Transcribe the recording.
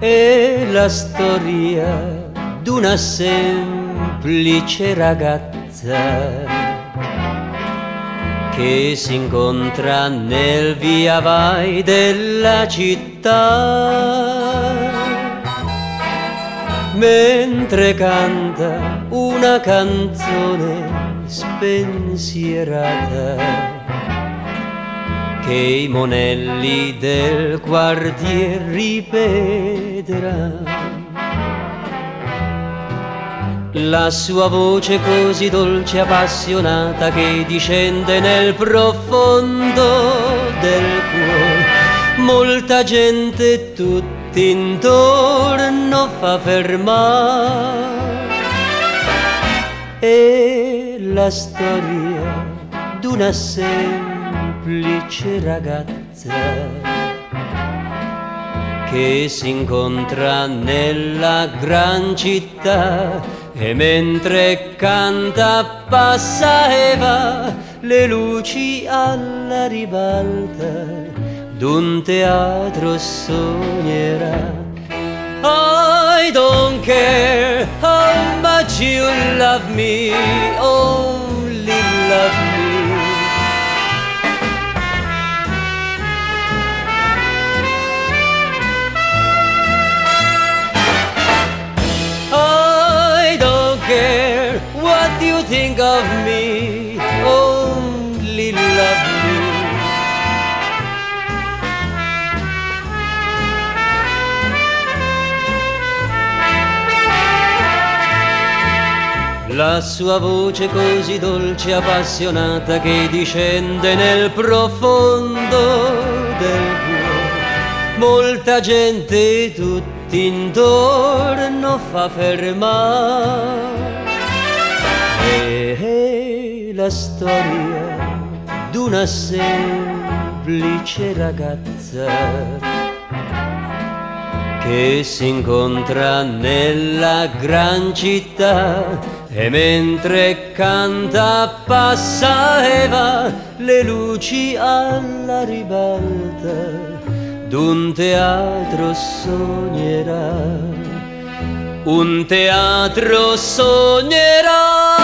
È la storia d'una semplice ragazza che si incontra nel via vai della città, mentre canta una canzone spensierata che i monelli del quartier ripeterà. La sua voce così dolce e appassionata che discende nel profondo del cuore, molta gente tutti intorno fa fermare. È la storia d'una semplice ragazza che si incontra nella gran città e mentre canta passa e va le luci alla ribalta d'un teatro sognerà. I don't care how much you love me, only love me. Care what you think of me, only love me. La sua voce così dolce e appassionata che discende nel profondo del cuore, molta gente tutti intorno fa fermare. È la storia d'una semplice ragazza che si incontra nella gran città e mentre canta passa e va le luci alla ribalta d'un teatro sognerà, un teatro sognerà.